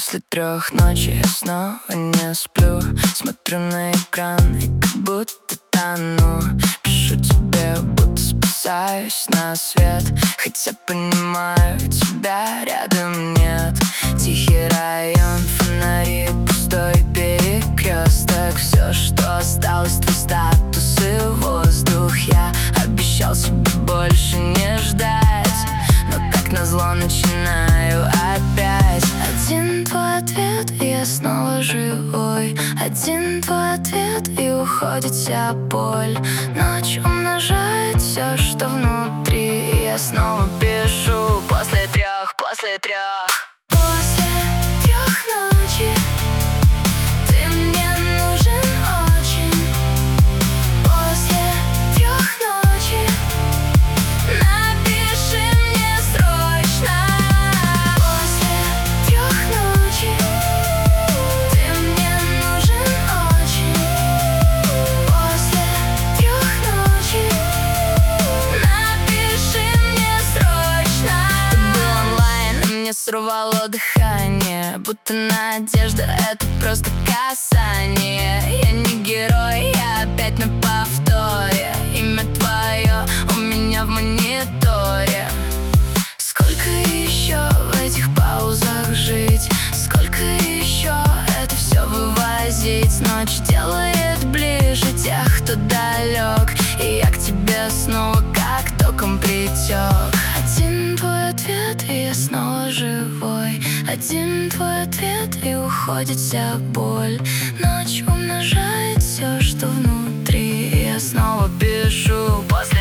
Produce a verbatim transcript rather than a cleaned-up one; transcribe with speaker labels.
Speaker 1: После трех ночи я снова не сплю. Смотрю на экран и как будто тону. Пишу тебе, будто спасаюсь на свет, хотя понимаю, тебя рядом нет. Тихий район, фонари, пустой перекресток. Все, что осталось, твой статус и воздух. Я обещал себе больше не ждать, но как назло начинаю опять. Один твой ответ, и я снова живой. Один твой ответ, и уходит вся боль. Ночь умножает все, что внутри, и я снова пишу после трех, после трех. После трех ночи ты мне нужен очень. После трех ночи напиши мне срочно. После трех ночи ты мне нужен очень. После трех ночи напиши мне срочно. Ты был онлайн, и мне сорвало дыхание, будто надежда — это просто касание. Я не герой, я опять на повторе. Имя твое у меня в мониторе. Сколько еще в этих паузах жить? Сколько еще это все вывозить? Ночь делает ближе тех, кто далек, и я к тебе снова как током притек. Один твой ответ, и я снова живой. Один твой ответ, и уходит вся боль. Ночь умножает все, что внутри, и я снова пишу после